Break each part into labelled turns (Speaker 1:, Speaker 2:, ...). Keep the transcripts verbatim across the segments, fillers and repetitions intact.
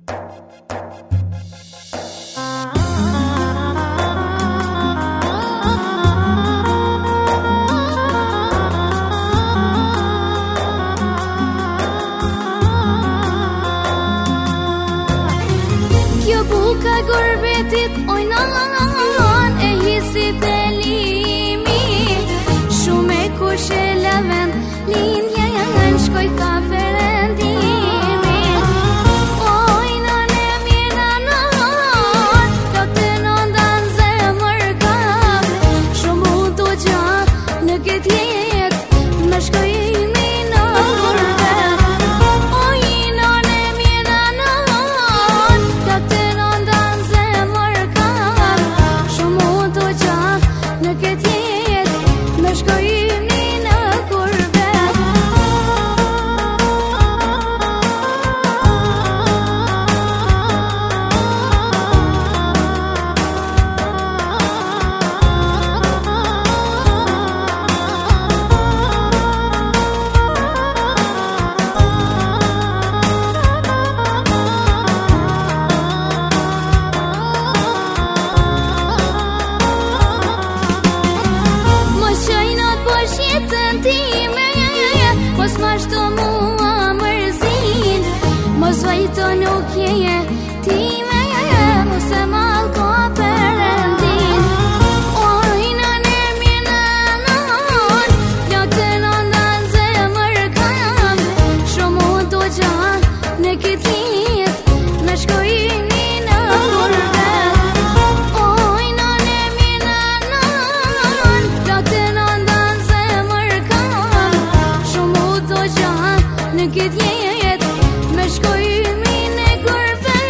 Speaker 1: Buka gurbetit ojnan e hisit e limi Shume kushe leven lindja janë shkoj ka perëndimi Ojnan e mirë nanon ka të nëndan zemër kam Shumë u të gjatë në këtë jet me shkojimi në gurbet Ojnan e mirë nanon ka të në këtë jetë me shkojimi në gurbet Jetën time Mos ma shto mua mërzin Mos vajto nuk jeje time Mos e mal ko perëndin Ojnan e mirë nanon Plak të nëndan zemër kam Shumë u do gjatë në këtë jetë me shkojimi në gurbet Ojnan e mirë nanon Plak të nëndan në këtë jetë me shkojimi në gurbet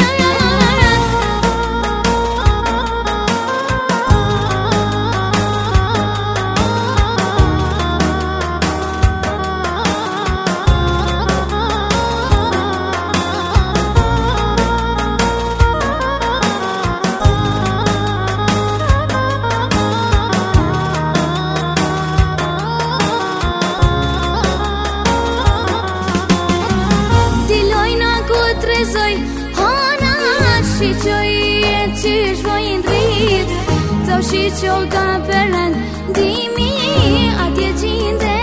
Speaker 1: Trezoj hana Shqyqoj e qysh vojnë drit Tho shqyqo ka përëndimi Atje gjinde